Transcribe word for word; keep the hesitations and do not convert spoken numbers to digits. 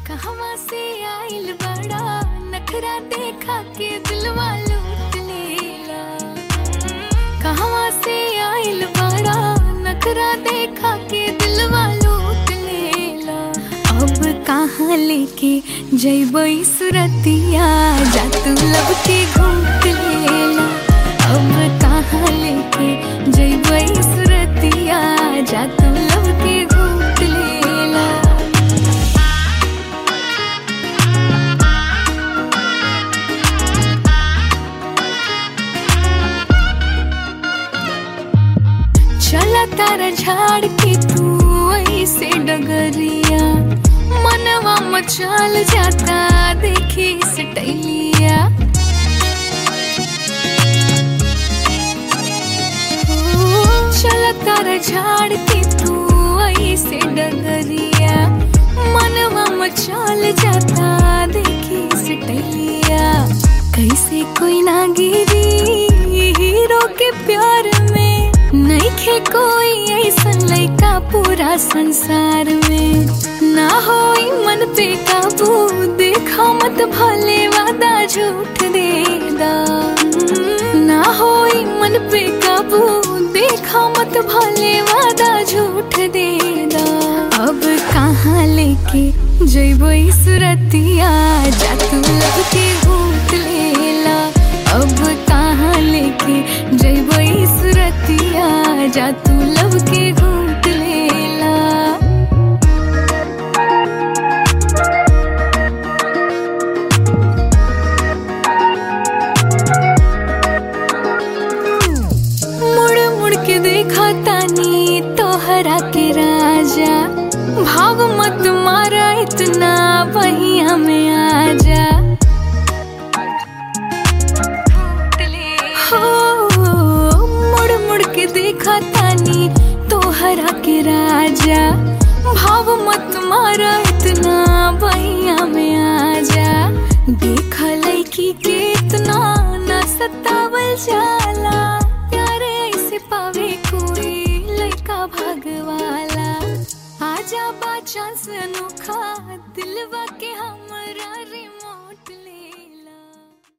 कहवा से आइल बड़ा नखरा देखा के दिलवा लूट लेला। कहवा से आइल बड़ा नखरा देखा के दिलवा लूट लेला। अब कहाँ लेके जइबई सुरतिया जा तू लब के घूट लेला। अब कहाँ लेके जइबई सुरतिया जा तू लब के घूट लेला। चला तारा झाड़ के तू ऐसे डगरिया मनवा मचाल जाता देखी सटैलिया। चला तारा झाड़ के तू ऐसे डगरिया मनवा मचाल जाता देखी सटैलिया। कैसे कोई ना गिरी हीरो के प्यार में नइखे कोई ऐसन लइका पूरा संसार में। ना होई मन पे काबू देखा मत भले वादा झूठ देदा। ना होई मन पे काबू देखा मत भले वादा झूठ देदा। अब कहाँ लेके जइबई सुरतिया जा तू लब के घूट लेला। अब कहाँ लेके जइबई सुरतिया जा तू लब के घूट लेला। मुड़ मुड़ के देखा तानी तोहरा के राजा भाव मत मारा इतना बहिया में आजा। के देखा तानी तोहरा के राजा भाव मत मारा इतना बहिया में आजा। देखा लइकी के इतना न सतावल जाला प्यारे ऐसे पावे कोई लइका भागवाला। आजा बा चांस अनोखा दिलवा